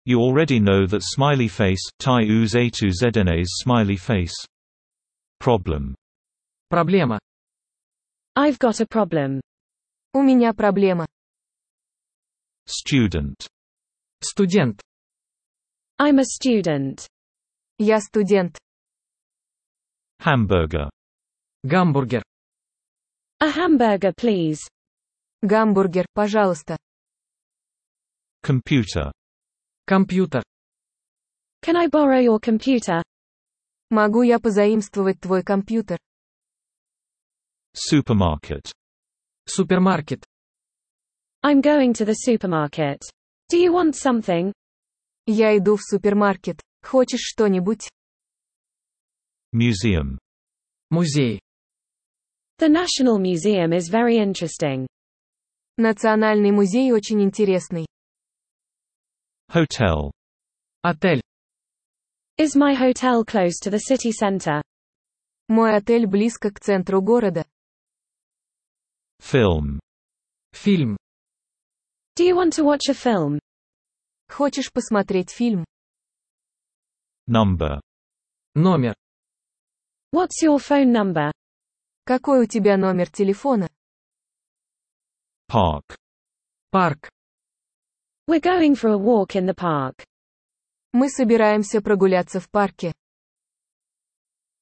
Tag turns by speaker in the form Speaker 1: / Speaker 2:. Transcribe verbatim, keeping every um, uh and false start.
Speaker 1: You already know that smiley face, tai uz a tu znes smiley face. Problem.
Speaker 2: Проблема.
Speaker 3: I've got a problem.
Speaker 4: У меня проблема.
Speaker 1: Student.
Speaker 2: Студент.
Speaker 3: I'm a student.
Speaker 4: Я студент.
Speaker 1: Hamburger.
Speaker 2: Гамбургер.
Speaker 3: A hamburger, please.
Speaker 4: Гамбургер, пожалуйста.
Speaker 1: Computer.
Speaker 2: Компьютер.
Speaker 3: Can I borrow your computer?
Speaker 4: Могу я позаимствовать твой компьютер?
Speaker 1: Supermarket.
Speaker 2: Супермаркет.
Speaker 3: I'm going to the supermarket. Do you want something?
Speaker 4: Я иду в супермаркет. Хочешь что-нибудь?
Speaker 1: Museum.
Speaker 2: Музей.
Speaker 3: The National Museum is very interesting.
Speaker 4: Национальный музей очень интересный.
Speaker 1: Hotel.
Speaker 2: Отель.
Speaker 3: Is my hotel close to the city center?
Speaker 4: Мой отель близко к центру города.
Speaker 1: Film.
Speaker 2: Фильм.
Speaker 3: Do you want to watch a film?
Speaker 4: Хочешь посмотреть фильм?
Speaker 1: Number.
Speaker 2: Номер.
Speaker 3: What's your phone number?
Speaker 4: Какой у тебя номер телефона?
Speaker 1: Park.
Speaker 2: Парк.
Speaker 3: We're going for a walk in the park.
Speaker 4: Мы собираемся прогуляться в парке.